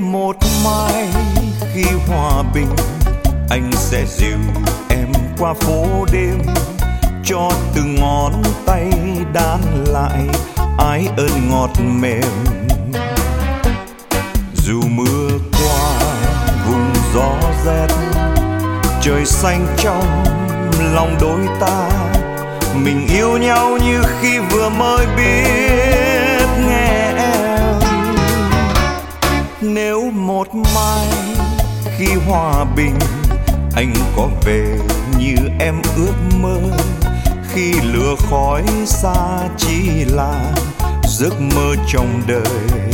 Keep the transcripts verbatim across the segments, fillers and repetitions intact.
một mai khi hòa bình, anh sẽ dìu em qua phố đêm, cho từng ngón tay đan lại ái ơn ngọt mềm. Dù mưa qua vùng gió rét, trời xanh trong lòng đôi ta, mình yêu nhau như khi vừa mới biết nghe em. Nếu một mai khi hòa bình, anh có về như em ước mơ, khi lửa khói xa chỉ là giấc mơ trong đời.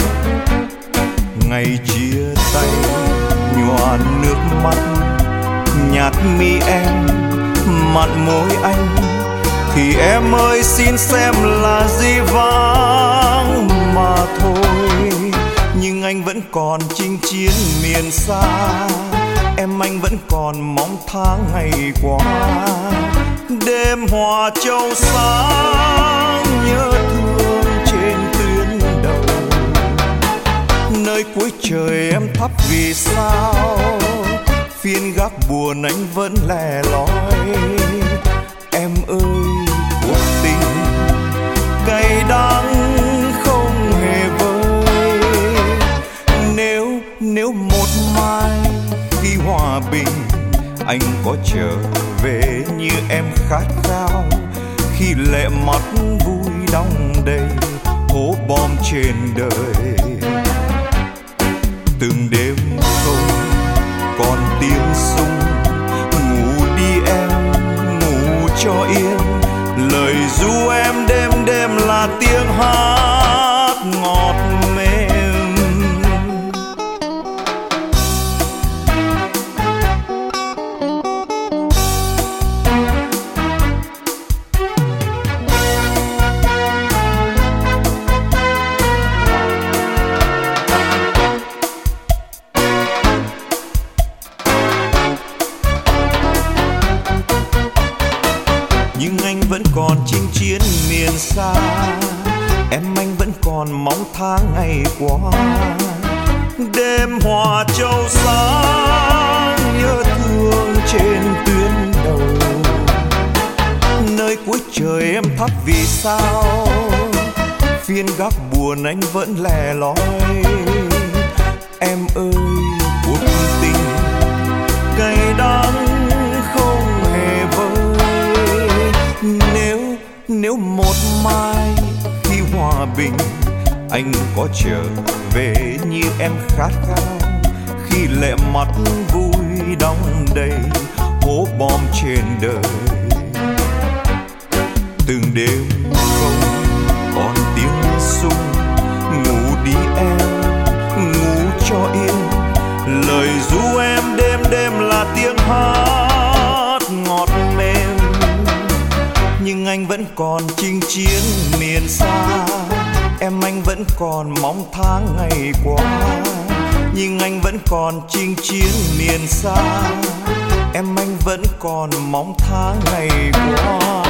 Ngày chia tay nhòa nước mắt, nhạt mi em mặn môi anh, thì em ơi xin xem là gì vắng mà thôi. Nhưng anh vẫn còn chinh chiến miền xa, em anh vẫn còn mong tháng ngày qua. Đêm Hòa Châu sáng nhớ thương trên tuyến đầu, nơi cuối trời em thắp vì sao, phiên gác buồn anh vẫn lẻ loi. Em ơi cuộc tình cay đắng không hề vơi. Nếu nếu một mai khi hòa bình, anh có trở về như em khát khao, khi lệ mắt vui đong đầy hố bom trên đời. Từng đêm không còn tiếng súng, ngủ đi em ngủ cho yên, lời ru em đêm đêm là tiếng hát ngọt mềm. Nhưng anh vẫn còn chinh chiến miền xa, em anh vẫn còn mong tháng ngày qua. Đêm Hòa Châu sáng nhớ thương trên tuyến đầu, nơi cuối trời em thắp vì sao, phiên gác buồn anh vẫn lẻ loi. Em ơi cuộc tình cay đắng không hề vơi. Nếu nếu một mai khi hòa bình, anh có trở về như em khát khao, khi lệ mắt vui đong đầy hố bom trên đời. Từng đêm không còn tiếng súng, ngủ đi em ngủ cho yên, lời ru em đêm đêm là tiếng hát ngọt mềm. Nhưng anh vẫn còn chinh chiến miền xa, em anh vẫn còn mong tháng ngày qua. Nhưng anh vẫn còn chinh chiến miền xa, em anh vẫn còn mong tháng ngày qua.